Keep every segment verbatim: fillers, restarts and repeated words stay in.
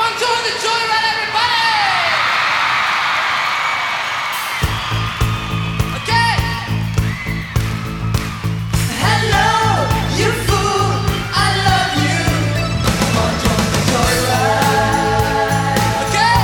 on, join the joyride, everybody! Okay! Hello, you fool, I love you. Come on, join the joyride. Okay?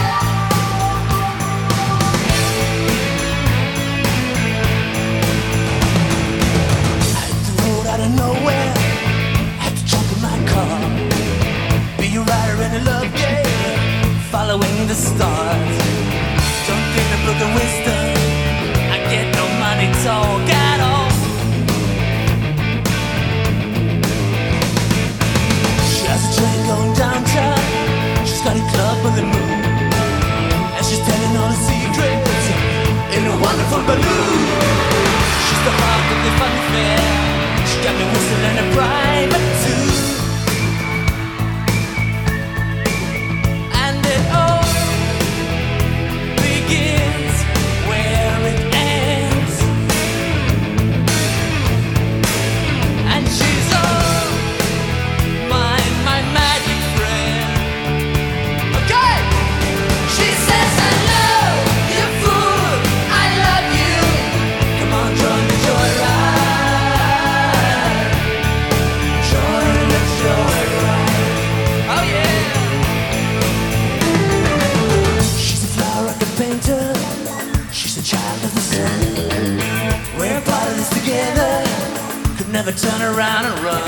I hit the road out of nowhere. Had to jump in my car. Be a rider in a love game, following the stars. Don't get the book of wisdom. I get no money talk at all. She has a train going downtown. She's got a club with the moon, and she's telling all the secrets in a wonderful balloon. She's the heart of the funny fair. She got me whistling a private tune. Never turn around and run.